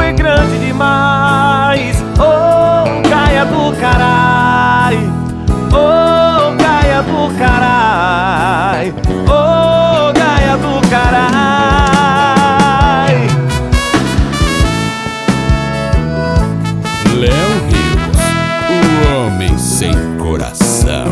foi grande demais. Oh, Gaia do carai. Oh, Gaia do carai. Oh, Gaia do carai. Léo Rios, o homem sem coração.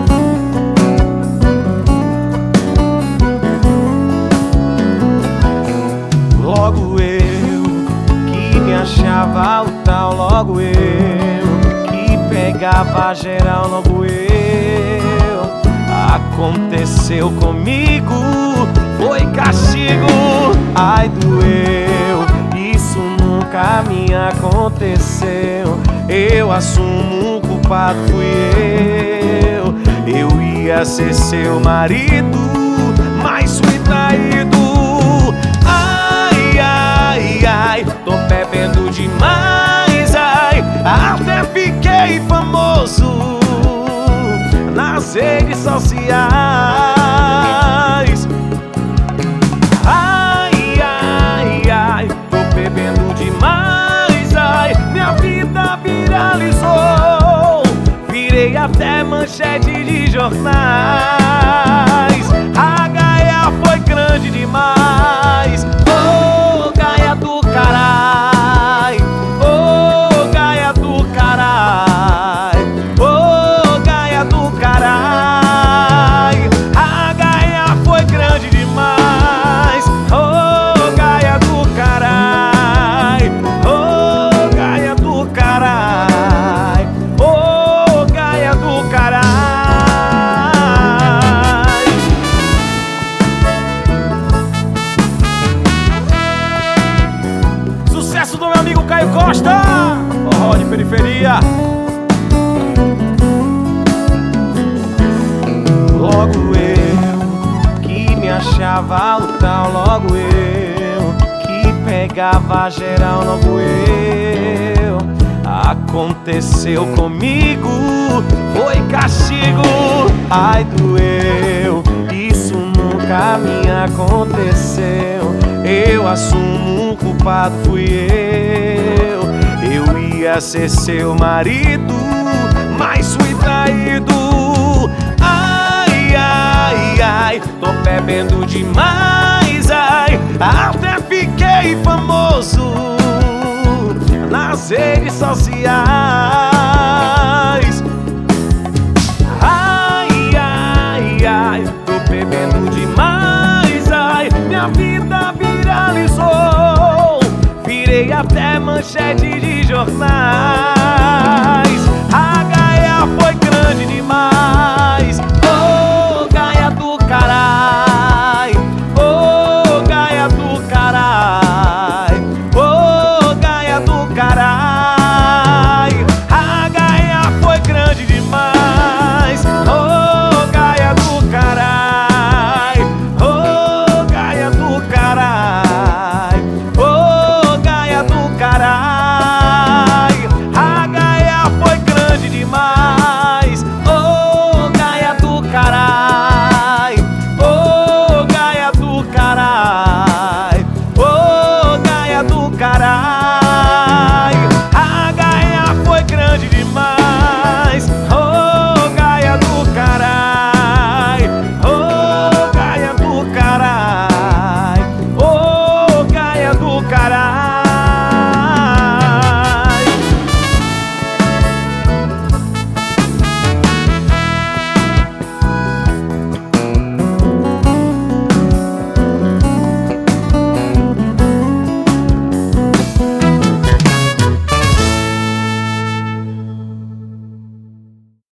Logo eu, que me achava o tal, logo eu, que pegava geral, logo eu. Aconteceu comigo, foi castigo, ai doeu, isso nunca me aconteceu. Eu assumo, o culpado fui eu ia ser seu marido, mas fui traído. Ai, tô bebendo demais, ai, até fiquei famoso nas redes sociais. Ai, tô bebendo demais, ai, minha vida viralizou, virei até manchete de jornais. A Gaia foi grande demais. Oh, Gaia do carai. Oh, Gaia do carai. Oh, Gaia do carai. A Gaia foi grande demais. Oh, Gaia do carai. Oh, Gaia do carai. Oh, Gaia do carai. Sucesso do meu amigo Caio Costa, forró de periferia. Logo eu, que me achava o tal, logo eu, que pegava geral, logo eu. Aconteceu comigo, foi castigo, ai doeu, isso nunca me aconteceu. Eu assumo, o culpado fui eu ia ser seu marido, mas fui traído. Ai, tô bebendo demais, ai, até fiquei famoso nas redes sociais. Ai, tô bebendo demais, ai, minha vida viralizou, virei até manchete de jornais. A Gaia foi grande demais.